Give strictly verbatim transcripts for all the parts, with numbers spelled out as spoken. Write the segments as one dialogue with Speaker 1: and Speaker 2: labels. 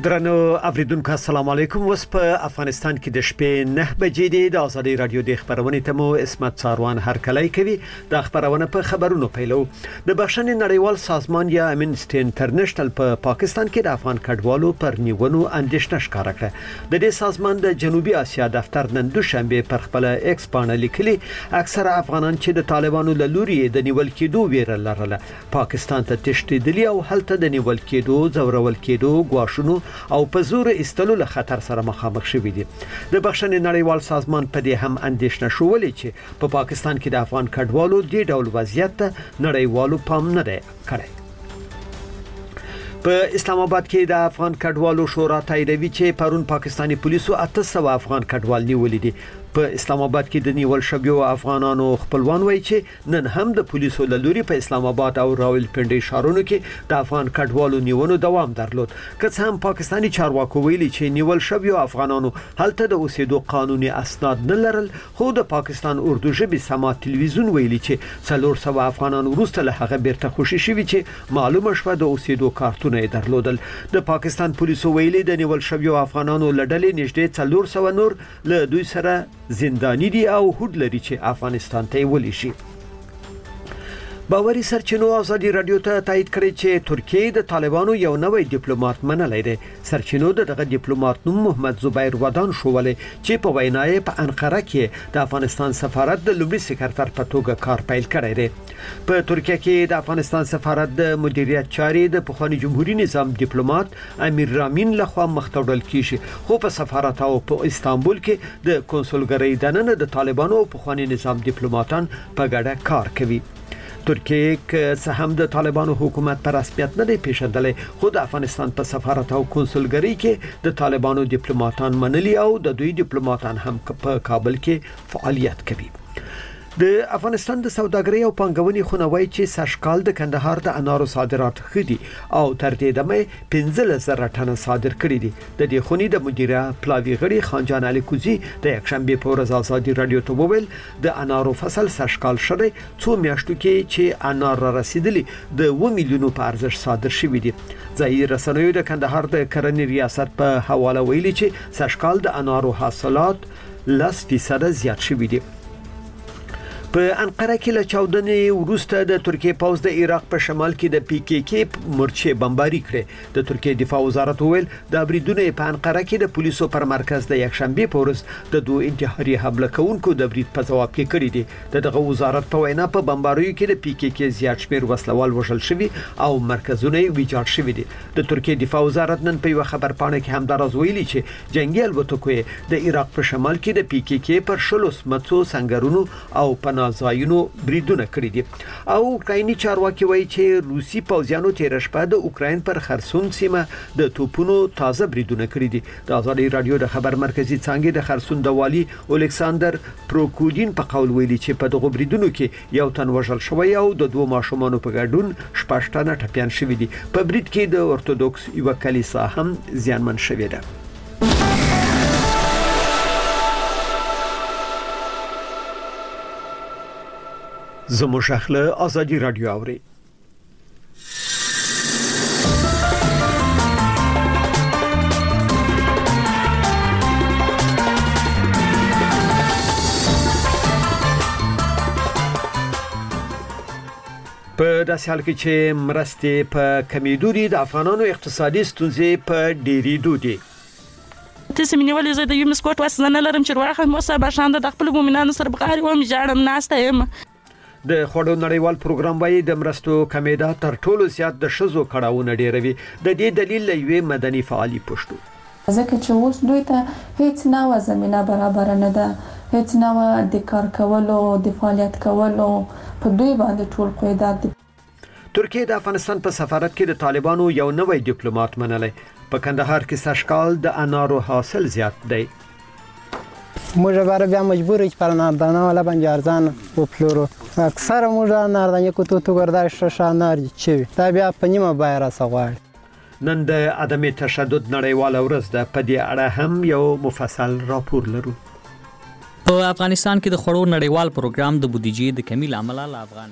Speaker 1: درنو اوریدونکو السلام علیکم. وس په افغانستان کې د شپې نه بجې دی. د ازادي رادیو د خبرونې ته مو اسمت ساروان هرکلی کوي. د خبرونه په خبرونو پیلو. د بخښنې نړیوال سازمان یا امنسټي انټرنیشنل په پا پاکستان کې د افغان کډوالو پر نیونو اندېښنه ښکاره کړه. د دې سازمان د جنوبي اسیا دفتر نن دوشنبه پر خپل ایکس باندې لیکلي اکثره افغانان چې د طالبانو له لوري د نیول کېدو ویره لرله پاکستان ته تښتېدلي او هلته د نیول کېدو زورول کېدو غواښونو او په زور استلو له خطر سره مخامخ شوي دي. د بخښنې نړیوال سازمان په دې هم اندېښنه شولې چې په پا پاکستان کې د افغان کډوالو د ډول وضعیت ته نړیوالو پام نه دی کړی. په اسلام آباد کې د افغان کډوالو شورا تاییدوي چې پرون پاکستانی پولیسو اته سوه افغان کډوال نیولي دي. په اسلام آباد کې د نیول شویو افغانانو خپلوان وایي چې نن هم د پولیسو له لوري په اسلام آباد او راولپنډي ښارونو کې د افغان کډوالو نیونو دوام درلود. که څه هم پاکستانی چارواکو ویلي چې نیول شویو افغانانو هلته د اوسېدو قانوني اسناد نه لرل، خو د پاکستان اردو ژبې سما تلویزیون ویلي چې څلور سوه افغانان وروسته له هغه بیرته خوشي شوي چې معلومه شوه د اوسېدو کارتونه یې درلودل. د پاکستان پولیسو ویلي د نیول شویو افغانانو له ډلې نږدې څلور سوه نور له دوی سره زندانی دي او هوډ لري چې افغانستان ته ولی شي. باوري سرچینو ازادي رادیو ته تایید کړی چې ترکیه د طالبانو یو نوی ډیپلوماټ منلی دی. سرچینو دغه ډیپلوماټ نوم محمد زبیر ودان شولې چې په وینا یې په انقره کې د افغانستان سفارت د لومړي سکرټر په توګه کار پیل کړی دی. په ترکیه کې د افغانستان سفارت د مدیریت چارې د پخوانی جمهوریت نظام ډیپلوماټ امیر رامین لخوا مخته وړل کیږي، خو په سفارت او په استانبول کې د کنسولګرۍ دننه د طالبانو او پخوانی نظام ډیپلوماټان په ګډه کار کوي. ترکیه که څه هم د طالبانو حکومت پر رسمیت نه دی پیژندلی، خو د افغانستان په سفارت او کنسولګرۍ کې د طالبانو ډیپلوماټان منلي او د دوی ډیپلوماټان هم په کابل کې فعالیت کوي. د افغانستان د سوداګرۍ او پانګونې خونه وایي چې سږکال د کندهار د انارو صادرات ښه دي او تر دې دمه پنځلس زره ټنه صادر کړي دي. د دې خونې د مدیره پلاوي غړي خانجان علي کوزي د یکشنبه په ورځ ازادي رادیو ته وویل د انارو فصل سږکال شری څو میاشتو کې چې انار را رسیدلی د اووه میلیونو په ارزښت صادر شوي دي. ځایي رسنیو د کندهار د کرنې ریاست په حواله ویلي چې سږکال د انارو حاصلات لس فیصد زیات شوي دي. په انقره کې له چاودنې وروسته د ترکیه پوځ د عراق په شمال کې د پی کې کې مورچې بمباري کړې. د ترکیه دفاع وزارت وویل د بریدونو په انقره کې د پولیسو پر مرکز د یکشنبه په ورځ د دوه انتحاري حمله کوونکو د برید په جواب کې کړی دي. دغه وزارت په وینا په بمباریو کې د پی کې کې زیات شمېر وسلوال وژل شوي او مرکزونه ویجاړ شوي دي. د ترکیه دفاع وزارت نن په یو خبر پاڼه کې هم دراز ویلي چې جنگي الوتکو د عراق په شمال کې د پی کې کې پر شلو سمڅو سنگرونو او پناه نو بریدونه کړی دي. او اوکرایني چارواکي وایي چې روسي پوځیانو تیر شپه د اوکراین پر خرسون سیمه د توپونو تازه بریدونه کړی دي. د ازادي رادیو د خبر مرکزی څنګه د خرسون د والی الکساندر پروکودین په قول ویلي چې په دغه بریدونو کې یو تن وژل شوی او د دوه ماشومانو په ګډون شپږ تنه ټپيان شوي دي. په برید کې د اورتودوکس یو کلیسا هم زیانمن شوې ده. زمو شخله ازادي رادیو اوري. په داسې حال کې چې مرستې په کمیدو دي، د افغانانو اقتصادي ستونزې په ډېرېدو دي.
Speaker 2: تاسو مې نیولې زه د یو مسکوټ وسه نه لرم چې ورخه مو سبا شاند د خپل مومنانو سره بغاري وم جاړم ناسته یم.
Speaker 1: د خوړو نړیوال پروګرام وايي د مرستو کمیدا تر ټولو زیات د شزو کړهونه ډیروي. د دې دلیل لوي مدني فعالي پښتو
Speaker 3: ځکه چې اوس دوی ته هیڅ نوې زمينه برابر نه ده، هیڅ نوې د کار کولو د فعالیت کولو په دوی باندې ټول قیدات دي.
Speaker 1: ترکیه د افغانستان په سفارت کې د طالبانو یو نوی ډیپلوماټ منلی. په کندهار کې سږکال د انارو حاصل زیات دی.
Speaker 4: موږ بار بیا مجبور یو پر ناردانه ولا بنجارزان او پلورو اکثر موږ ناردانه کو تو تو ګرداش شانار چي دا بیا په نیمه بای را سغواړي.
Speaker 1: نن د عدم تشدد نړیواله ورځ ده. په دې اړه هم یو مفصل راپور لرو.
Speaker 5: په افغانستان کې د خوړو نړیوال پروګرام د بودیجې د کمی لامل له افغان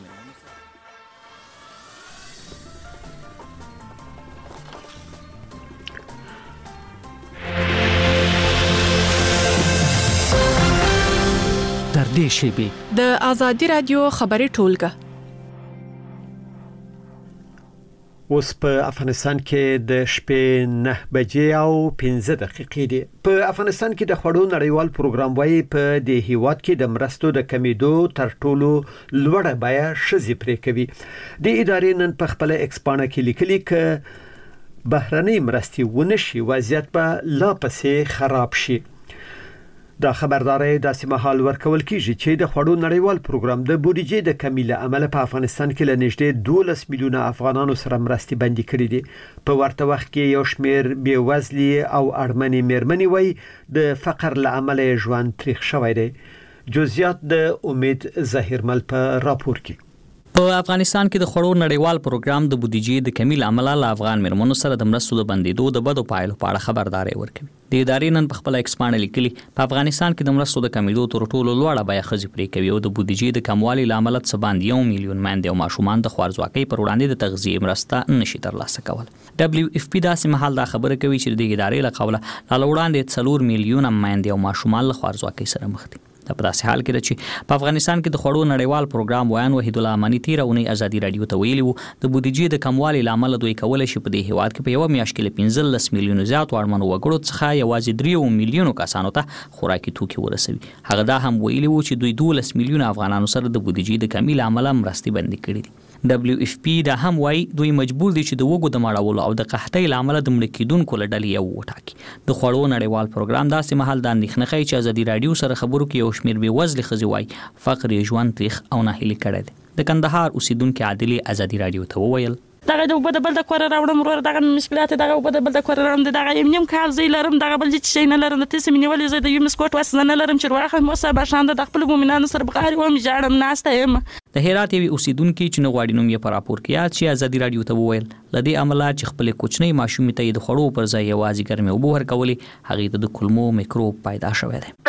Speaker 5: نږدې شیبې
Speaker 6: د ازادي رادیو خبري ټولګه.
Speaker 1: اوس په افغانستان کې د شپې نه بجې او پنځه دقیقې دي. په افغانستان کې د خوړو نړیوال پروګرام وايي په دې هیواد کې د مرستو د کمیدو تر ټولو لوړه بیه شذې پرې کوي. د ادارې نن په خپل ایکسپانه کې لیکلي ک بهرنۍ مرستې ونشي وضعیت به لا پسې خراب شي. دا خبرداري د سیمهال ورکول کیږي چې د خوړو نړیوال پروګرام د بودیجې د کمی له امله په افغانستان کې لنږدې دولس میلیونه افغانانو سره مرستې بندي کړې دي. په ورته وخت کې یو شمېر بیوزلي او اړمنې میرمنې وایي د فقر له امله ژوند تریخ شوی دی. جزئیات د امید ظاهرمل په راپور کې.
Speaker 5: په افغانستان کې د خوړو نړیوال پروګرام د بودیجې د کمی له امله له افغان میرمنو سره د مرستو د بندیدو د بدو پایلو په اړه خبرداري ورکوي. د ادارې نن په خپل ایکسپانه لیکلي په افغانستان کې د مرستو د کمیدو تر ټولو لوړه بیه خزي پرې کوي او د بودیجې د کموالي له امله څه باندې یو میلیون میندې او ماشومان د خوارځواکۍ پر وړاندې د تغذیه مرسته نشي ترلاسه کول. دبليو اف پی داسې مهال دا خبره کوي چې د ادارې له قوله لا وړاندې څلور میلیون میندې او ماشومان له خوارځواکۍ سره مخ دي. په داسې حال کې چې په افغانستان کې د خوړو نړیوال پروګرام وایي وحید الله امانی تیرونی ازادي رادیو ته ویلي وو د بودیجې د کموالي لامل دوی کولای شي په دې هیواد کې په یو میاشت کې پنځلس میلیون زیات وړمنو وګړو څخه یوازې درې میلیون کسانو ته خوراکي توکي ورسوي. هغه دا هم ویلي وو چې دوی دولس میلیون افغانانو سره د بودیجې د کمی لامل مرستې بندي کړې دي. دبليو اف پی دا هم وایي دوی مجبور دي چې د وګړو د مړولو او د قحطۍ لامل د مړ کېدونکو لړل یو وټاکي. د خوړو نړیوال پروګرام داسې مهال د اندېښنې کوي چې ازادي رادیو سره خبرو کې یو شمېر بې وزلي ښځې وایي فقر یې ژوند تریخ او ناهیلي کړی دی. د کندهار اوسیدونکو عادلې ازادي رادیو ته وویل
Speaker 2: دغه د وبد بل د کور راوړم ورور دغه مشکلات دغه وبد بل د کور راوړم دغه یم کال زی لرم دغه بل چې شي نه لرم د تاسو مینه ولې زه د یو مسکوټ وسنه نه لرم چې واخه مو سبا شاند د خپل مومنانو سره بغاری و میجاړم ناسته یم.
Speaker 5: د هرات یو اوسیدونکو چې نو غواړي نوم یې پر راپور کې یاد چې ازادي رادیو ته وویل لدې عمله چې خپل کوچنی ماشومې ته د خړو پر ځای یوازې ګرمي او بوهر کولی هغه د کلمو میکروب پیدا شوی دی.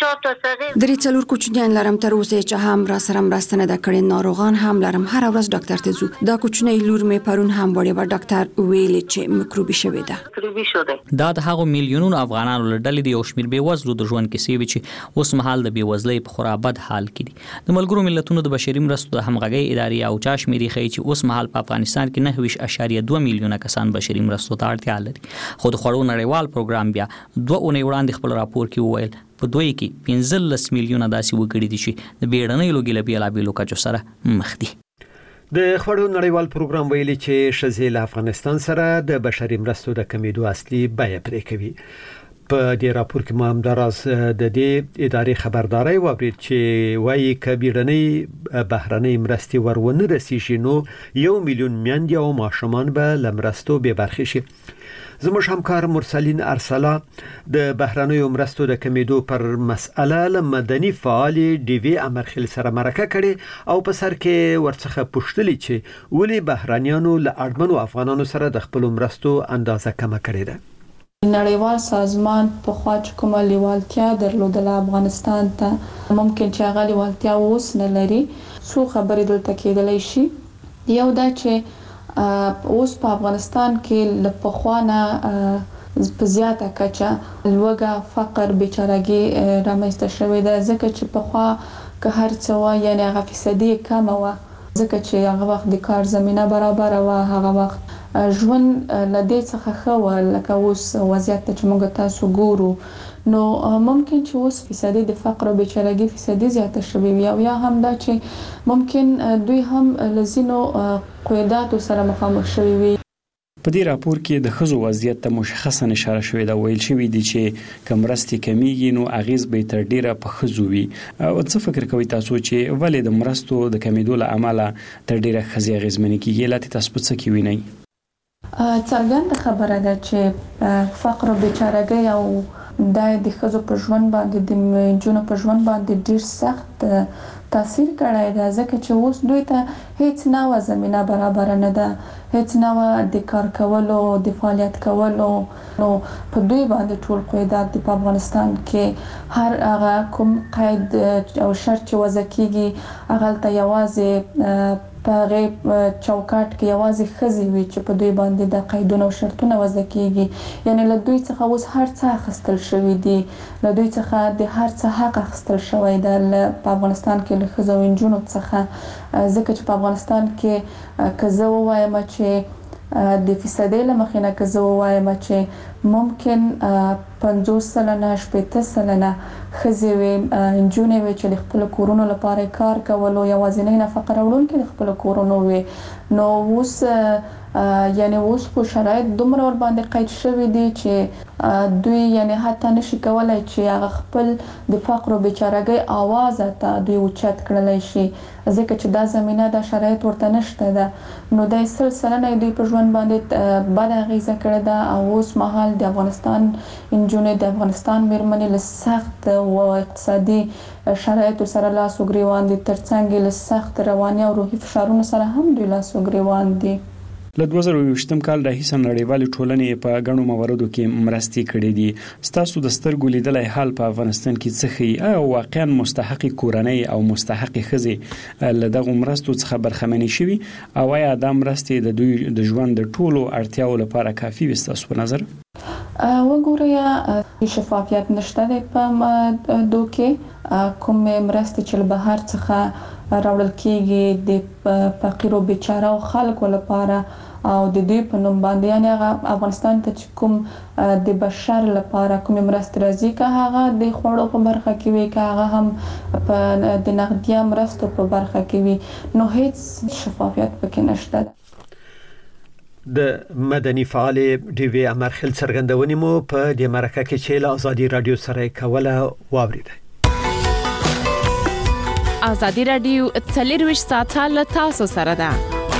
Speaker 7: درې څلور کوچنیان لرم تر اوسه چې هم را سره مرسته نه د کړي ناروغان هم لرم هر ورځ ډاکټر ته ځو. دا کوچنی لور مې پرون هم وړي و ډاکټر ویلي چې میکروبي شوی ده.
Speaker 5: دا د هغو میلیونونو افغانانو لړل دي او شمیر بې وزلو د ژوند کیسې وي چې اوس مهال د بې وزلۍ په خورا بد حال کې دي. د ملګرو ملتونو د بشري مرستو د همغږۍ ادارې او چا شمیرې ښیي چې اوس مهال په افغانستان کې نهه ویشت اعشاریه دوه میلیونه کسان بشري مرستو ته اړتیا لري. خو د خوړو نړیوال پروګرام بیا دوه اونۍ وړاندې خپل راپور کې وویل په دوی کې پنځلس میلیونه داسې وګړي دي چې د بیړنۍ لوګي له بیلابېلو کچو سره مخ دي.
Speaker 1: د خوړو نړیوال پروګرام ویلي چې ښځې له افغانستان سره د بشري مرستو د کمیدو اصلي بیه پرې کوي. په دې راپور کې ما هم دراز د دې ادارې خبرداري واورید چې وایي کبیرنۍ بهرنۍ مرستې ورونه رسیږي نو یو میلیون میندې او ماشومان به له مرستو بې برخې شي. زموږ همکار مرسلین ارسلا د بهرنیو مرستو د کمیدو پر مسأله له مدني فعال ډي وی امرخیل سره مرکه کړي او په سر کې ورڅخه پوښتلي چې ولې بهرنیانو له اړمنو افغانانو سره د خپل مرستو اندازه کمه کړې ده.
Speaker 3: نړیوال سازمان په خوا چې کومه لیوالتیا درلودله افغانستان ته ممکن چې هغه لیوالتیا اوس نه لري. څو خبرې دلته کېدلی شي. یو دا چې اوس په افغانستان کې له پخوا نه په زیاته کچه لوږه فقر بیچارهګي رامنځته شوې ده ځکه چې پخوا که هر څه وه یعنې هغه فیصدي کمه وه ځکه چې هغه وخت د کار زمینه برابره وه هغه وخت ژوند له دې څخه ښه وه لکه اوس وضعیت ته چې موږ تاسو ګورو نو ممکن چې اوس فیصدي د فقر او بیچارهګي فیصدي زیاته شوې وي او یا هم دا چې ممکن دوی هم له ځینو قیوداتو سره مخامخ شوي وي.
Speaker 8: په دې راپور کې د ښځو وضعیت ته مشخصا اشاره شوې ده. ویل شوي دي چې که مرستې کمیږي نو اغیز به تر ډیره په ښځو وي. او څه فکر کوئ تاسو چې ولې د مرستو د کمیدو له امله تر ډیره ښځې اغیزمنې کیږي؟ لاته تاسو په څه کې وینئ؟
Speaker 3: څرګنده خبره ده چې فقر او بیچارهګي او د ښځو په ژوند باندې د نجونو په ژوند باندې ډیر سخت تاثیر کړی دی ځکه چې اوس دوی ته هیڅ نوع زمینه برابره نه ده هیڅ نوع د کار کولو د فعالیت کولو نو په دوی باندې ټول قیودات په افغانستان کې هر هغه کوم قید او شرط چې وضع کیږي هغه ته یوازې په هغه چوکاټ کې یوازې ښځې وي چې په دوی باندې د قیدونه او شرطونه وضع کیږي، یعنی له دوی څخه اوس هر څه اخیستل شوي دي، له دوی څخه د هر څه حق اخیستل شوی دی په افغانستان کې له ښځو او نجونو څخه، ځکه چې په افغانستان کې که زه ووایم چې د فیصدۍ له مخې نه که زه ووایم چې ممکن پنځوس سلنه شپېته سلنه ښځې وي، نجونې وي چې د خپلو کورونو لپاره کار کولو، یوازینۍ نفقه راوړونکې د خپلو کورونو وي، نو اوس یعنی اوس خو شرایط دومره ور باندې قید شوي دي چې دوی یعنی حتی نشي کولای چې هغه خپل د فقر او بیچارهګۍ آواز ته دوی اوچت کړلی شي، ځکه چې دا زمینه د شرایط ورته نشته ده، نو د سل سلنه دوی په ژوند باندې بد اغیزه کړې ده، او اوس مهال د افغانستان نجونې د افغانستان میرمنې له سخت او اقتصادي شرایطو سره لاس و ګریوان دي، ترڅنګ له سخت رواني او روحي فشارونو سره هم دوی لاس و ګریوان دي.
Speaker 8: له دوه زره یوویشتم کال راهیسې نړیوالې ټولنې په ګڼو مواردو کې مرستې کړې دي. ستاسو د سترګو لیدلی حال په افغانستان کې څه ښیي؟ او واقعا مستحقې کورنۍ او مستحقې ښځې له دغو مرستو څخه برخمنې شوي، او آیا دا مرستې د دوی د ژوند د ټولو اړتیاو لپاره کافي وي ستاسو په نظر؟
Speaker 3: وګورئ، شفافیت نشته دی په دو کې، کومې مرستې چې له بهر څخه راوړل کیږي د فقیر او بیچاره خلکو لپاره او د دوی په نوم باندې، یعنی هغه افغانستان ته چې کوم د بشر لپاره کومې مرستې راځي، که هغه د خوړو په برخه کې وي، که هغه هم په د نغدیه مرستو په برخه کې وي، نو هیڅ شفافیت پکې نشته ده.
Speaker 1: د مدني فعال ډیوی امرخیل څرګندونې مو په دې مرکه کې چې له ازادي رادیو سره کوله واوریده.
Speaker 6: ازادي رادیو څلرویشت ساعته له تاسو سره ده.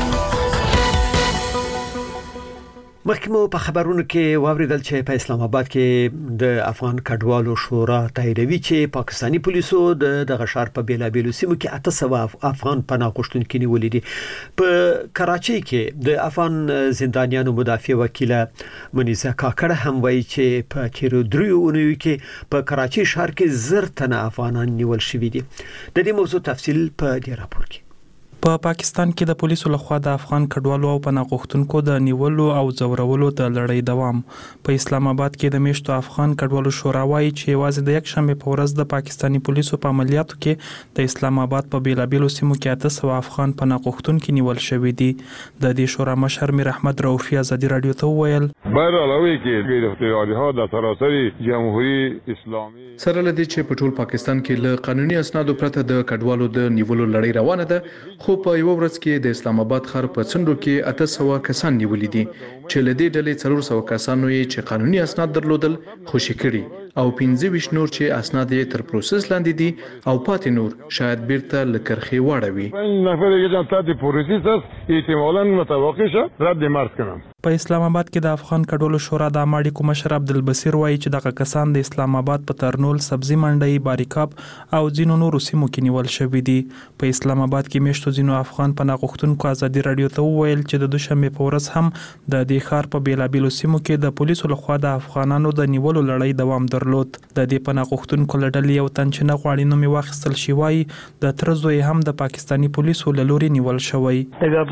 Speaker 1: مخکمو په خبرونو کې واوریدل چې په اسلام آباد کې د افغان کډوالو شورا تاییدوي چې پاکستانی پولیسو د دغه ښار په بیلابیلو سیمو کې اته سوه افغان پناه غوښتونکي نیولي دي. په کراچۍ کې د افغان زندانیانو مدافع وکیله منیزه کاکړ هم وایي چې په تیرو دریو اونیو کې په کراچۍ ښار کې زر تنه افغانان نیول شوي دي. د دې موضوع تفصیل په دې راپور کې.
Speaker 9: په پاکستان کې د پولیسو لخوا د افغان کډوالو او پناه غوښتونکو د نیولو او ځورولو د لړۍ دوام. په اسلام آباد کې د میشتو افغان کډوالو شورا وایي چې یوازې د یک شنبه په ورځ د پاکستانی پولیسو په عملیاتو کې د اسلام آباد په بیلابیلو سیمو کې اته سوه افغان پناه غوښتونکي نیول شوي دي. د دې شورا مشر میر احمد رؤفي ازادي رادیو ته وویل:
Speaker 10: بهر علاوه کې ګرفتاری‌ها د سراسر جمهوریت اسلامي
Speaker 11: سره لدی چې په ټول پاکستان کې له قانوني اسنادو پرته د کډوالو د نیولو لړۍ روانه ده، خو په یو ورځ کې د اسلام آباد ښار په څنډو کې اته سوه کسان نیولي دي، چې له دې ډلې څلور سوه کسانو یې چې قانوني اسناد درلودل خوشي کړي، او پنځه ویشت نور چې اسناد یې تر پروسس لاندې دي، او پاتې نور شاید بیرته له کرښې واړوي.
Speaker 10: نفر دیگه هم تحت پروسس است، احتمالاً متوقع شد رد مرز کنم.
Speaker 9: په اسلام آباد کې د افغان کډوالو شورا د اماړي مشر عبدالبصیر وایي چې دغه کسان د اسلام آباد په ترنول، سبزی منډي، باریکاب او ځینو نورو سیمو کې نیول شوي دي. په اسلام آباد کې میشتو ځینو افغان پناه غوښتونکو ازادي رادیو ته وویل چې د دوشنبه په ورځ هم د دې ښار په بیلابیلو سیمو کې د پولیسو لخوا د افغانانو د نیولو لړۍ دوام درلود. د دې پناه غوښتونکو له ډلې یو تن چې نه غواړي نوم یې واخیستل شي وایي د تره زوی هم د پاکستانی پولیسو له لوري نیول شوی.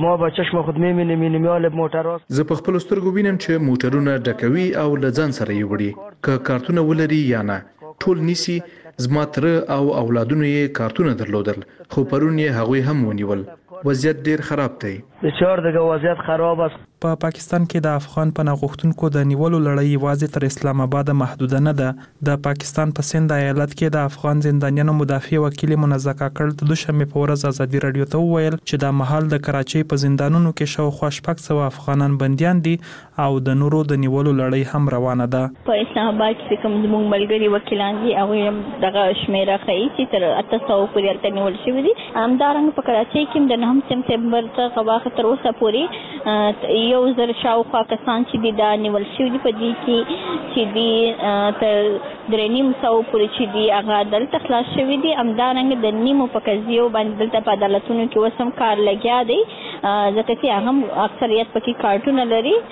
Speaker 11: زه په خپلو سترګو وینم چې موټرونه ډکوي او له ځان سره یې وړي، که کارتونه ولري یا نه، ټول نیسي. زما تره او اولادونو یې کارتونه درلودل، خو پرون یې هغوی هم ونیول. وضعیت ډیر خراب دی.
Speaker 12: بسیار دغه وضعیت خراب است.
Speaker 9: په پاکستان کې د افغان پناه غوښتونکو د نیولو لړۍ یوازې تر اسلام آباد محدوده نه ده. د پاکستان په سند ایالت کې د افغان زندانیانو مدافع وکیل منزه کاکړ د دوشنبه په ورځ ازادي رادیو ته وویل چې د مهال د کراچۍ په زندانونو کې شاوخوا شپږ سوه افغانان بندیان دي او د نورو د نیولو لړۍ هم روانه ده.
Speaker 13: په اسلام آباد کې کوم زموږ ملګري وکیلان دي هغوی هم دغه شمیره ښیي چې تر اته سوه پورې هلته نیول شوي دي. همدارنګه په کراچۍ کې هم د نهم سپتمبر څخه واخه تر اوسه پورې یو زر شاوخوا کسان چې دي دا نیول شوي دي. په دې کې چې دي تر درې نیم سوه پورې چې دي هغه دلته خلاص شوي دي. همدارنګه د نیمو په قضیو باندې دلته په عدالتونو کې اوس هم کار لګیا دی، ځکه چې هغه هم اکثریت پکې کارټونه لري.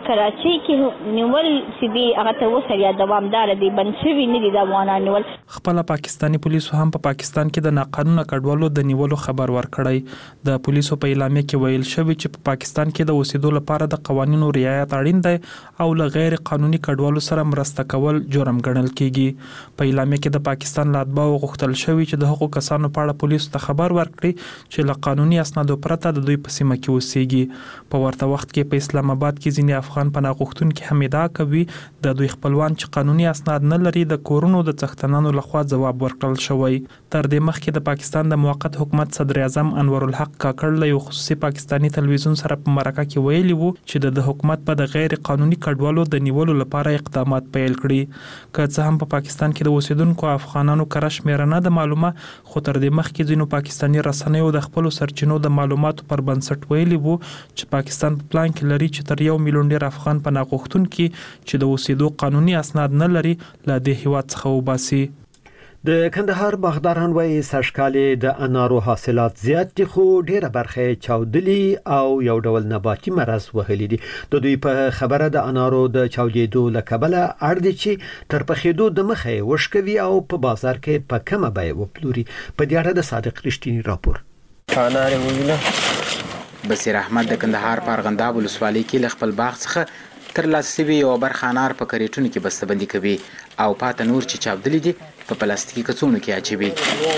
Speaker 13: کراچۍ کې نیول چې دی هغه تر اوسه یا دوامدار دی، بند شوي نه دي د افغانان نیول.
Speaker 9: خپله پاکستاني پولیسو هم په پاکستان کې د ناقانونه کډوالو د نیولو خبر ورکړی. د پولیسو په اعلامیه کې ویل شوي چې په پاکستان کې د اوسېدو لپاره د قوانینو رعایت اړین دی او له غیر قانوني کډوالو سره مرسته کول جرم ګڼل کیږي. په اعلامیه کې د پاکستان له اتباعو غوښتل شوي چې د هغو کسانو په اړه پولیسو ته خبر ورکړي چې له قانوني اسنادو پرته د دوی په سیمه کې اوسېږي. په ورته وخت کې په اسلام آباد کې ځینې افغان پناه غوښتونکي هم ادعا کوي د دوی خپلوان چې قانوني اسناد نه لري د کورونو د څښتنانو لخوا ځواب ورکړل شوی. تر دې مخکې د پاکستان د موقت حکومت صدر اعظم انور الحق کاکړ له یو خصوصي پاکستاني تلویزیون سره په مرکه کې ویلي وو چې د حکومت په د غیر قانوني کډوالو د نیولو لپاره اقدامات پیل کړي. که څه هم په پاکستان کې د اوسیدونکو افغانانو کره شمیره نه ده معلومه، خو تر دې مخکې ځینو پاکستاني رسنیو د خپلو سرچینو د معلوماتو پر بنسټ ویلي وو چې پاکستان په پلان کې لري چې تر یو میلیون ډیر افغان پناه غوښتونکي چې د اوسېدو قانوني اسناد نه لري له دې هیواد څخه وباسي.
Speaker 1: د کندهار باغداران وایي سږکال د انارو حاصلات زیات دي، خو ډیره برخه چاودلي او یو ډول نباتي مرض وهلي دي. د دوی په خبره د انارو د چاودېدو له کبله اړ دي چې تر پخېدو د مخه وشکوي او په بازار کې په کمه بیه وپلوري. په دې اړه د صادق رښتینی راپور.
Speaker 14: انار ویله بصیر احمد د کندهار په ارغنداب ولسوالۍ کې له خپل باغ څخه تر لاسه شوي یوه برخه انار په کریټونو کې بسته‌بندي کوي او پاته نور چې چاودلي دي په پلاستیکي کڅوړو کې اچوي.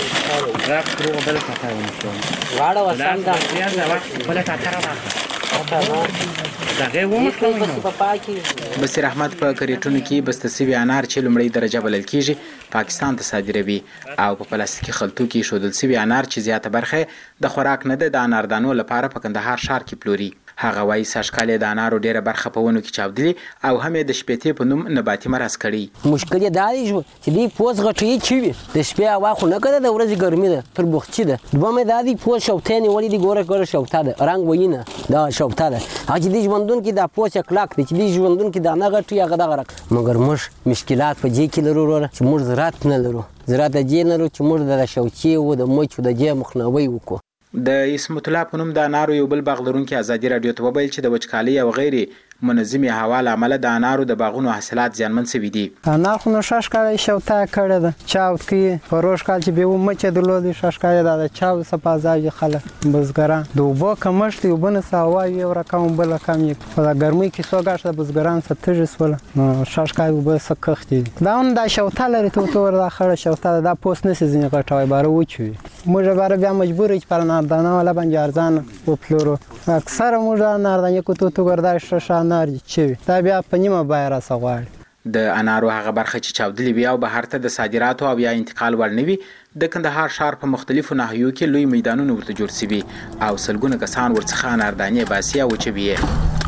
Speaker 14: بصیر احمد په کریټونو کې بسته شوي انار چې لومړۍ درجه بلل کېږي پاکستان ته صادروي او په پلاستیکي خلطو کې ایښودل شوي انار چې زیاته برخه د خوراک نه ده د اناردانو لپاره په کندهار ښار کې پلوري. هغه وایي سږکال یې د انارو ډیره برخه په ونو کې چاودلي او هم یې د شپېتې په نوم نباتي مرض کړی.
Speaker 15: مشکل یې دا دی چې دوی پوست غټوي چې وي د شپې هوا خو نه که ده د ورځې ګرمي ده تر بوختچي ده. دویم یې دا دی پوست شوته یې نیولي دي ګوره ګوره شوته ده رنګ ویینه دا شوته ده. هغه چې دوی ژوندون کې دا پوست یې کلک دی چې دوی ژوندون کې دانه غټوي هغه دغه رقم. مګر موږ مشکلات په دې کې لرو وروره چې موږ زراعت نه لرو زراعت د دې نه لرو چې موږ د شوچې و د مچو د دې مخنیوی وکړو.
Speaker 14: د اسمت الله په نوم د انارو یو بل باغ لرونکي ازادي راډیو ته وویل چې د وچکالۍ او غیر منظمې هوا له امله د انارو د باغونو حاصلات زیانمن شوي دي.
Speaker 4: انار خو نو شش کال شوته کړې ده چاود کې پروش کال چې به مچ درلودي شش کال دا چاود سپازای خلک بزګران د وبو کمشت یو بنه ساوا یو رقم بل کم یې په ګرمۍ کې سوګاش د بزګران ستجس ول نو شش کال وب سکختی دا اون د شوته لري ته تور د خړ شوته دا پوس نه سيزنه غټوي بار وچوي موږ بار بیا مجبور چې پر ناردانه ولا بنجارزان و پلورو اکثر موږ ناردانه کو تو تو ګردای شش چوي دا بیا په نیمه بیه راڅغواړي.
Speaker 14: د انارو هغه برخه چې چاودلي وي او بهر ته د صادراتو او یا انتقال وړ نه وي د کندهار ښار په مختلفو ناحیو کې لوی میدانونه ورته جوړ شوي او سلګونه کسان ورڅخه اناردانې باسي او وچوي یې.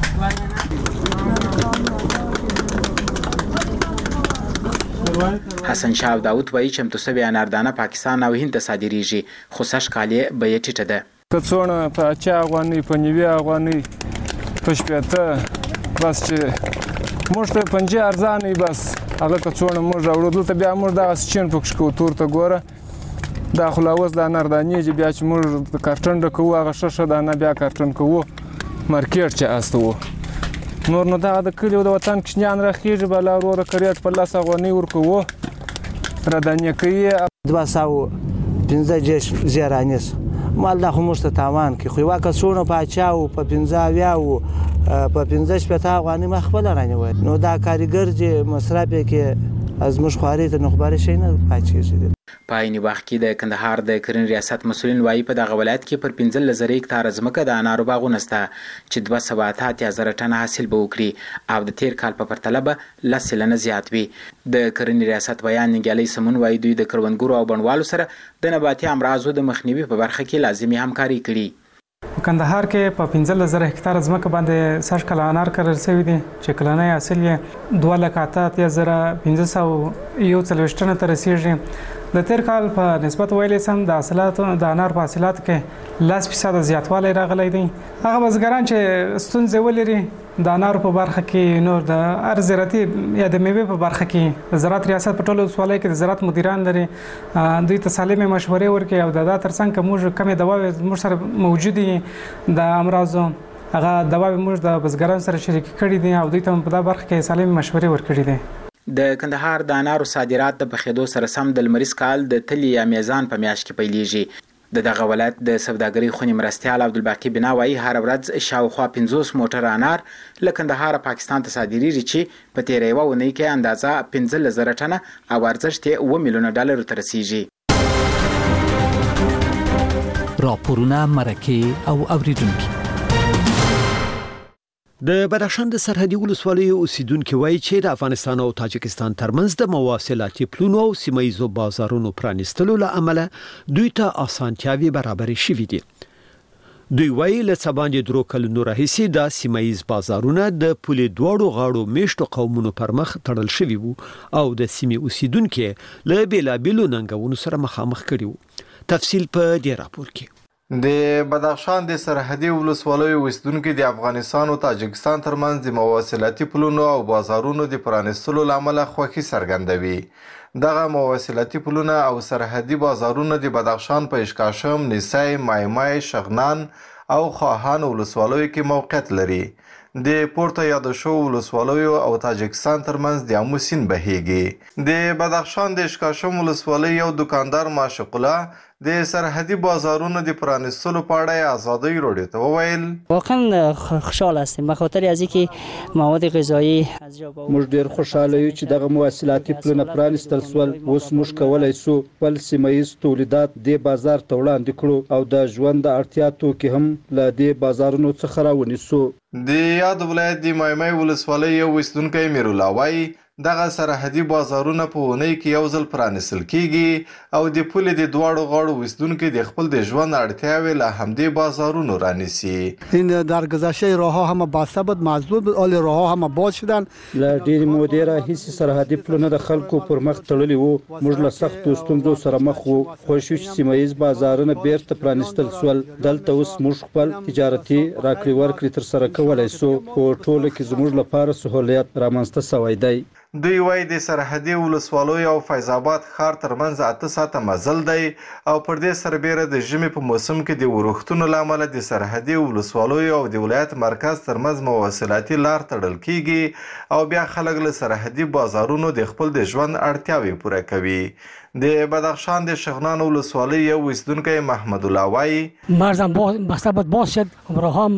Speaker 14: حسن شاه داود وایي چمتو شوې اناردانه پاکستان او هند ته صادریږي خو سږکال یې بیه ټیټه ده.
Speaker 16: کڅوړه په اچا افغانۍ په نوي افغانۍ په شپېته بس چې موږ ته پنځه ارزانې بس هغه کڅوړه موږ راوړو دلته بیا موږ دغسې چین پکښې کوو تور ته ګوره دا خو لا اوس د اناردانې چې بیا چې موږ کارټن ډکوو هغه ښه ښه دانه بیا کارټن کوو مارکیټ چې استوو نور نو دغه د کلي او د وطن کوچنیان راخېږي بلا وروره کریټ په لس افغانۍ ورکوو رادانې کوي
Speaker 12: دوه سوه پنځه دېرش زیرانیس مال دا خو موږ ته تاوان کوي خو یوه کڅوړه په اچاو په پنځه اویاو په پنځه شپېته افغانۍ ما خپله رانیوی نو دا کاریګر چې مصرف یې کې از موږ خوارۍ ته نو خو شی نه پاچېږي.
Speaker 14: په عین وخت کې د کندهار د کرنې ریاست مسؤلین وایي په دغه ولایت کې پر پنځلس زره هکتاره ځمکه د انارو باغونه شته چې دوه سوه اته اتیا زره ټنه حاصل به وکړي او د تیر کال په پرتله به لس سلنه زیات وي. د کرنې ریاست بیان ننګیالۍ سمون وایي دوی د کروندګرو او بڼوالو سره د نباتي امراضو د مخنیوي په برخه کې لازمي همکاري کړي.
Speaker 17: په کندهار کې په پنځلس زره هکتاره ځمکه باندې سږکال انار کرل شوي دي چې کلنی حاصل یې دوه لکه اته اتیا زره پنځه سوه یو څلوېښت ټنه ته رسېږي. د تیر کال په نسبت ویلی سم د حاصلاتو د انار په حاصلاتو کې لس فیصده زیاتوالی راغلی دی. هغه بزګران چې ستونزې ولري د انارو په برخه کې نور د هر زراعتي یا د میوې په برخه کې زراعت ریاست په ټولو ولسوالیو کې د زراعت مدیران لري دوی ته سالمې مشورې ورکوي او د دا ترڅنګ که موږ کمې دواوې موږ سره موجودې د امراضو هغه دوا موږ د بزګرانو سره شریک کړي دي او دوی ته په دا برخه کې سالم مشورې ورکړي دي.
Speaker 14: د کندهار د انارو صادرات د بخېدو سره سم د لمریز کال د تلې یا میزان په میاشت کې پیلېږي. د دغه ولایت د سوداګرۍ خونې مرستیال عبدالباقي بنا وایي هر ورځ شاوخوا پنځوس موټر انار له کندهار پاکستان ته صادریږي چې په تېره یوه اونۍ کې اندازه پنځلس زره ټنه او ارزښت یې اوه میلیونه ډالرو ته رسیږي.
Speaker 18: راپورونه، مرکې او اوریدونکي.
Speaker 1: د بدخشان د سرحدي ولسوالیو اوسیدونکو وایي چې د افغانستان او تاجکستان ترمنځ د مواصلاتي پلونو او سیمایي بازارونو پرانیستلو له امله دوی ته اسانتیاوې برابرې شوې دي. دوی وایي له څه باندې درو کلونو راهیسې دا سیمایي بازارونه د پولې دواړو غاړو میشتو قومونو پر مخ تړل شوي وو او د سیمې اوسیدونکو له بیلابیلو ننګونو سره مخامخ کړي وو. تفصیل په دې راپور کې.
Speaker 19: د بدخشان د سرحدي ولسوالیو اوسیدونکو د افغانستان او تاجکستان ترمنځ د مواصلاتي پلونو او بازارونو د پرانیستلو له امله خوښي څرګندوي. دغه مواصلاتي پلونه او سرحدي بازارونه د بدخشان په اشکاشم، نیسي، مایمای، شغنان او خواهان ولسوالیو کې موقعیت لري. د پورته یاد شو ولسوالیو او تاجکستان ترمنځ د امو سیند بهیږي. د بدخشان د اشکاشم ولسوالۍ یو دکاندار معشوق الله د سرحدي بازارونو د پرانیستلو په اړه ازادۍ راډیو ته وویل
Speaker 20: واقعا خوشحال هستیم به خاطر از اینکه مواد غذایی از جا
Speaker 21: موږ ډیر خوشاله یو چې دغه مواصلاتي پلونه پرانیستل سول. اوس موږ کولای سو خپل سیمایي تولیدات د بازار ته وړاندې کړو او د ژوند د اړتیا توکي هم له دې بازارونو څخه راونیسو.
Speaker 19: د یاد ولایت د مایمای ولسوالۍ یو اوسیدونکی میرالله وایي دغه سرحدي بازارونه په اونۍ کې یو ځل پرانیستل کیږي او د پولې د دواړو غاړو اوسیدونکو د خپل د ژوند اړتیاوې له همدې بازارونو رانیسي.
Speaker 22: این در گذشته راهها همه بسته بود، مسدود بود، حال راهها همه باز شدن.
Speaker 21: له ډېرې مودې راهیسې سرحدي پلونه د خلکو پر مخ تړلي وو. موږ له سختو ستونزو سره مخ وو. خوښ یو چې سیمایي بازارونه بیرته پرانیستل سول. دلته اوس موږ خپل تجارتي راکړې ورکړې ترسره کولی سو. په ټوله کې زموږ لپاره سهولیت رامنځته سوی دی.
Speaker 19: دوی وایي د سرحدي ولسوالیو او فیض آباد ښار ترمنځ اته ساعته مزل دی او پر دې سربیره د ژمي په موسم کې د ورښتونو له امله د سرحدي ولسوالیو او د ولایت مرکز ترمنځ مواصلاتي لار تړل کیږي او بیا خلک له سرحدي بازارونو د خپل د ژوند اړتیاوې پوره کوي. د بدخشان د شغنان ولسوالۍ یو اوسیدونکی محمد الله وایي
Speaker 20: مرزم بسته بود باز شد راهم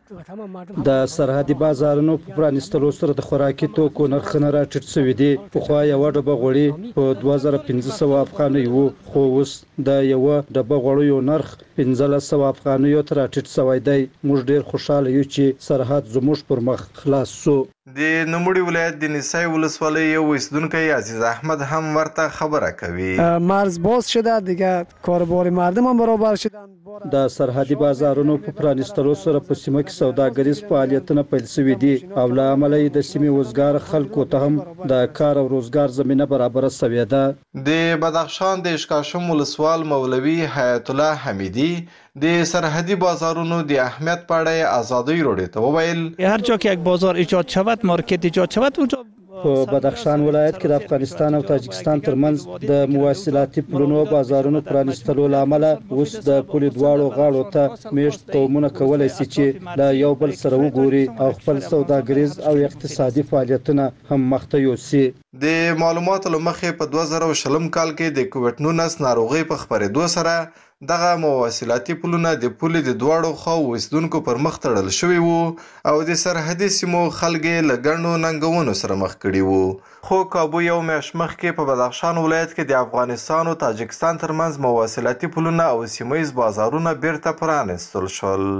Speaker 21: د سرحدي بازارونو په پرانیستلو سره د خوراکي توکو نرخونه راټیټ شوي دي. پخوا یوه ډبه غوړي په دوه زره پنځه سوه افغانۍ وو، خو اوس د یوه ډبه غوړیو نرخ پنځلس سوه افغانیو ته راټیټ شوی دی. موږ ډېر خوشحاله یو چې سرحد زموږ پر مخ خلاص شو.
Speaker 19: د نوموړي ولایت د نیسي ولسوالۍ یو اوسیدونکی عزیز احمد هم ورته خبره کوي.
Speaker 22: مرز باز شده دیگه کاربار مردم هم برابر شدن.
Speaker 21: د سرحدي بازارونو په پرانیستلو سره په سیمه کې سوداګریز فعالیتونه پیل شوي دي او له امله یې د سیمې وزګار خلکو ته هم د کار او روزګار زمینه برابره شوې ده.
Speaker 19: د بدخشان د اشکاشم ولسوال مولوي حیات الله حمیدي د سرحدی بازارونو د اهمیت په اړه ازادۍ راډیو ته وویل
Speaker 23: هر جا که یک بازار ایجاد شود مارکت ایجاد شود اونجا
Speaker 21: په بدخشان ولایت کې د افغانستان او تاجکستان ترمنځ د مواصلاتي پلونو بازارونو پرانیستلو له امله اوس د پولې دواړو غاړو ته میشت قومونه کولی شي چې له یو بل سره وګوري او خپل سوداګریز او اقتصادي فعالیتونه هم مخته یوسي.
Speaker 19: د معلوماتو له مخې په دوه زره شلم کال کې د کووډ نولس ناروغۍ په خپرېدو سره دغه مواصلاتي پلونه د پولې د دواړو خواو اوسیدونکو پر مخ تړل شوي وو او د سرحدي سیمو خلک یې له ګڼو ننګونو سره مخ کړي وو. خو کابو یو میاشت مخکې په بدخشان ولایت کې د افغانستان او تاجکستان ترمنځ مواصلاتي پلونه او سیمهییز بازارونه بیرته پرانیستل شول.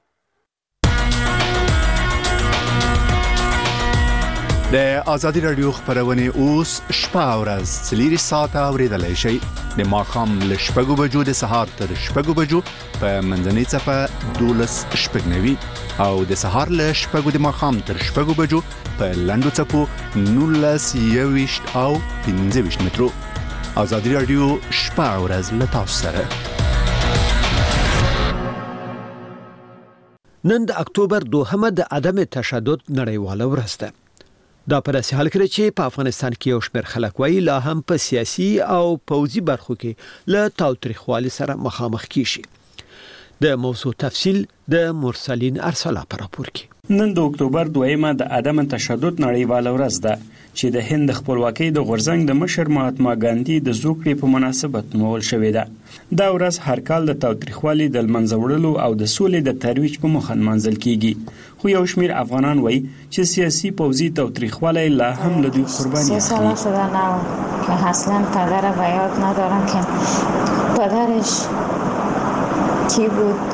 Speaker 24: د آزادي رادیو خبرونه اوس شپه او ورځ څلور ساعته اوریدلای شئ. د ماښام له شپږو بجو د سهار تر شپږو بجو په منځنۍ څپه دولس شپږ نوي او د سهار له شپږو د ماښام تر شپږو بجو په لنډو څپو نولس یوویشت او پنځه ویشت مترو. آزادي رادیو شپه او ورځ له تاسو سره.
Speaker 1: نن د اکتوبر دوهمه د عدم تشدد نړیواله ورځ ده. دا په داسې حال کې چې په افغانستان کې یو شمېر خلک وایي لا هم په سیاسي او پوځي برخو کې له تاوتریخوالي سره مخامخ کیږي. د موضوع تفصیل د مرسلین ارسلا پر راپور کې.
Speaker 2: نن د اکتوبر دویمه د عدم تشدد نړیواله ورځ ده چې د هند خپلواکۍ د غورځنګ د مشر مهاتما ګاندھی د زوکړې په مناسبت نومول شوې ده. دا ورځ هر کال د تاوتریخوالي د منځه وړلو او د سولې د ترویج په موخه نمانځل کیږي، خو یو شمیر افغانان وایي چې سیاسي پوځي تاوتریخوالی لا هم له دوی قرباني اخلي.
Speaker 5: که اصلا پدر و یاد ندارم که پدرش کی بود.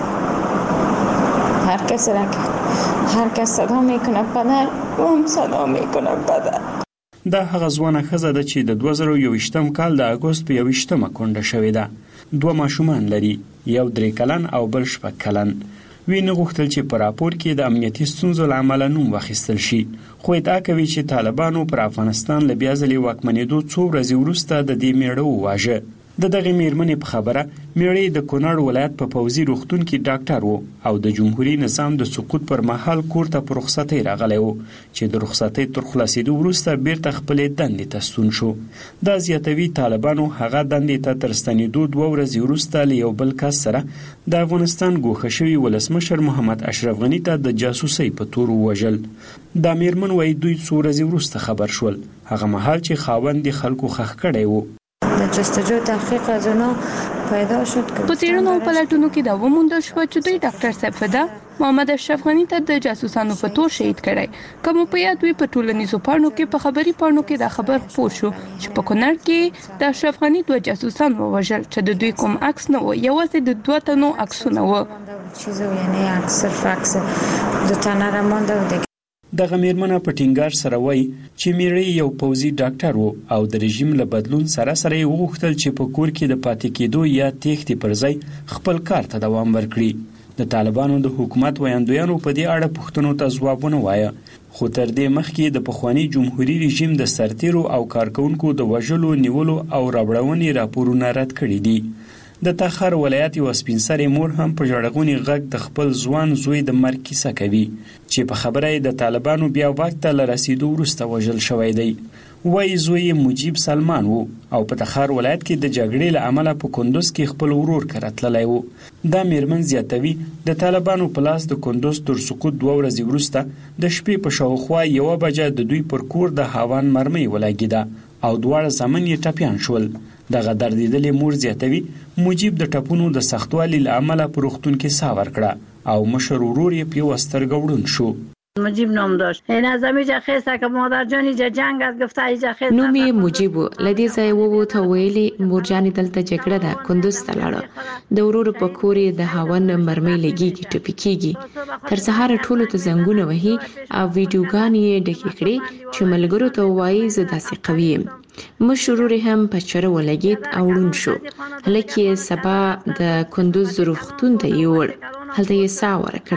Speaker 5: هر کس را که هر کس صدا میکنه پدر و هم صدا میکنه پدر.
Speaker 2: دا هغه ځوانه ښځه ده چې د دوه زره یوویشتم کال د اګوست په یوویشتمه کونډه شوې ده. دوه ماشومان لري، یو درې کلن او بل شپږ کلن. وی نه غوښتل چې په راپور کې د امنیتي ستونزو له امله نوم واخیستل شي، خو ادعا کوي چې طالبانو پر افغانستان له بیا ځلې واکمنېدو څو ورځې وروسته د دې میړه وواژه. د دغې میرمنې په خبره میړه د کونړ ولایت په پوځي روغتون کې ډاکټر و او د جمهوریت نظام د سقوط پر مهال کور ته په رخصتۍ راغلی و چې د رخصتۍ تر خلاصېدو وروسته بیرته خپلې دندې ته ستون شو. دا زیاتوي طالبانو هغه دندې ته تر ستنېدو دوه ورځې وروسته له یو بل کس سره د افغانستان ګوښه شوي ولسمشر محمد اشرف غني ته د جاسوسۍ په تور ووژل. دا میرمن وایي دوی څو ورځې وروسته خبر شول، هغه مهال چې خاوند د خلکو ښخ کړی و.
Speaker 5: د جستجو تحقیق از اونا پیدا شد که
Speaker 6: په څېړنو او پلټونو کې دا وموندل شوه چې دوی ډاکټر صاحب فدا محمد اشرف غني ته د جاسوسانو په تور شهید کړی. که مو په یاد وي په ټولنیزو پاڼو کې په خبري پاڼو کې دا خبر خپور شو چې په کونړ کې د اشرف غني دوه جاسوسان ووژل چې د دوی کوم عکس نه و، یوازې د دوه تنو عکسونه و.
Speaker 5: چیزو یعنی عکس فاکس دو تنه را مانده و.
Speaker 2: دغه میرمنه په ټینګار سره وایي چې میړه یو پوځي ډاکټر و او د رژیم له بدلون سره سره یې وغوښتل چې په کور کې د پاتې کېدو یا تېښتې پر ځای خپل کار ته دوام ورکړي. د طالبانو د حکومت ویاندویانو په دې اړه پوښتنو ته ځواب ونه وایه، خو تر دې مخکې د پخواني جمهوري رژیم د سرتیرو او کارکونکو د وژلو، نیولو او راوړونې راپورونه رد کړي دي. د تخار ولایت یو سپین سرې مور هم په ژړغوني غږ د خپل ځوان زوی د مرګ کیسه کوي چې په خبره یې د طالبانو بیا واک ته له رسېدو وروسته وژل شوی دی. وایي زوی یې مجیب سلمان و او په تخار ولایت کې د جګړې له امله په کندوز کې خپل ورور کره تللی و. دا میرمن زیاتوي د طالبانو په لاس د کندوز تر سقوط دوه ورځې وروسته د شپې په شاوخوا یوه بجه د دوی پر کور د هاوان مرمۍ ولګېده او دواړه زامن یې ټپیان شول. دغه دردېدلې مور زیاتوي مجیب د ټپونو د سختوالي له امله په روغتون کې ساه ورکړه او مشر ورور یې په یوه سترګه وړوند شو.
Speaker 7: مجیب نام داشت. این از همیشه خیسته که مادر جان اینجا جنگ از گفته اینجا خیسته.
Speaker 8: نوم یې مجیب و. له دې ځایه ووت او ویلې مور جانې دلته جګړه ده، کندوز ته لاړه. د ورور په کور یې د هاون مرمۍ لګېږي، ټپي کېږي. تر سهاره ټولو ته زنګونه وهي او ویډیوګانې یې ډکې کړې چې ملګرو ته ووایي زه داسې قوي یم. مشر ورور یې هم په چره ولګېد او ړوند شو. هلک یې سبا د کندوز روغتون ته یوړ، هلته یې ساه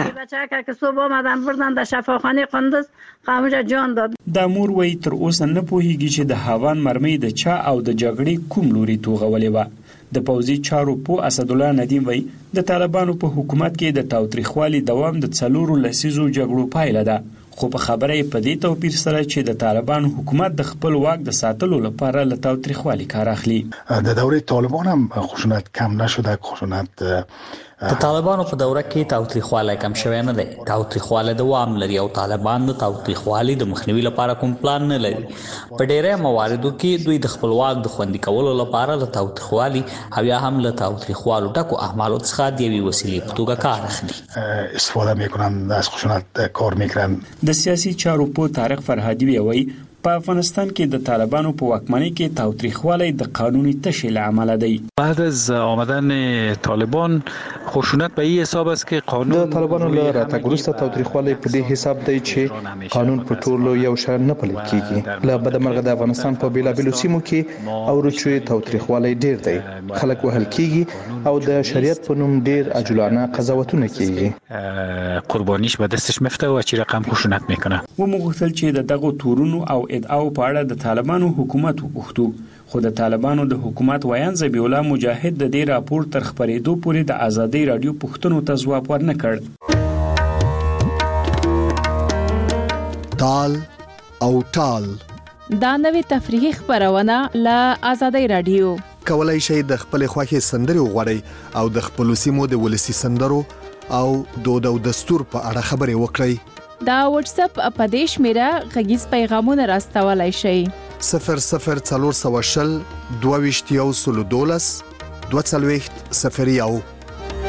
Speaker 7: ورکړه.
Speaker 2: دا مور وایي تر اوسه نه پوهیږي چې د هاوان مرمۍ د چا او د جګړې کوم لوري توغولې وه. د پوځي چارو پوه اسدالله ندیم وایي د طالبانو په حکومت کې د تاوتریخوالي دوام د څلورو لسیزو جګړو پایله ده، خو په خبره یې په دې توپیر سره چې د طالبانو حکومت د خپل واک د ساتلو لپاره له تاوتریخوالي کار اخلي.
Speaker 25: د دوره طالبان هم خشونت کم نشده، خشونت
Speaker 26: د طالبانو په دوره کې تاوتریخوالی کم شوی نه دی. تاوتریخوالی دوام لري او طالبان د تاوتریخوالي د مخنیوي لپاره کوم پلان نه لري. په ډیری مواردو کې دوی د خپل واک د خوندي کولو لپاره له تاوتریخوالي او یا هم له تاوتریخوالو ډکو اعمالو څخه د یوې وسیلې په توګه کار اخلي.
Speaker 25: استفاده میکنن، از خشونت کار میکنن.
Speaker 2: د سیاسي چارو په طارق فرهادي وایي په افغانستان کې د طالبانو په واکمنۍ کې تاوتریخوالی د قانوني تشې له امله دی.
Speaker 27: بعد از آمدن طالبان خشونت به این حساب است که قانون
Speaker 21: د طالبانو له راتګ وروسته تاوتریخوالی په دې حساب دی چې قانون په ټولو یو شان نه پلی کیږي. له بدمرغه د افغانستان په بیلابیلو سیمو کې او رچوي تاوتریخوالی ډیر دی. خلک وهل کیږي او د شریعت په نوم ډیر عجولانه قضاوتونه کیږي.
Speaker 27: قربانیش به دستش میفته و چی رقم خشونت میکنه.
Speaker 2: و مغوښتل چې د دغه تورونو او ادعاو په اړه د طالبانو حکومت وغوښتو، خو د طالبانو د حکومت ویان ذبیح الله مجاهد د دې راپور تر خپرېدو پورې د ازادۍ راډیو پوښتنو ته ځواب ورنه کړ.
Speaker 28: تال او ټال
Speaker 6: دا نوې تفریحي خپرونه له ازادۍ راډیو.
Speaker 24: کولای شئ د خپل خوښې سندرې وغواړئ او د خپل سیمو د ولسی سندرو او دود او دستور په اړه خبرې وکړئ.
Speaker 3: دا واتس اپ په دې شمیره غږیز پیغامونه راستولای شئ.
Speaker 24: صفر صفر څلور سوه شل دوه ویشت یو سلو دولس دوه څلوېښت صفر یو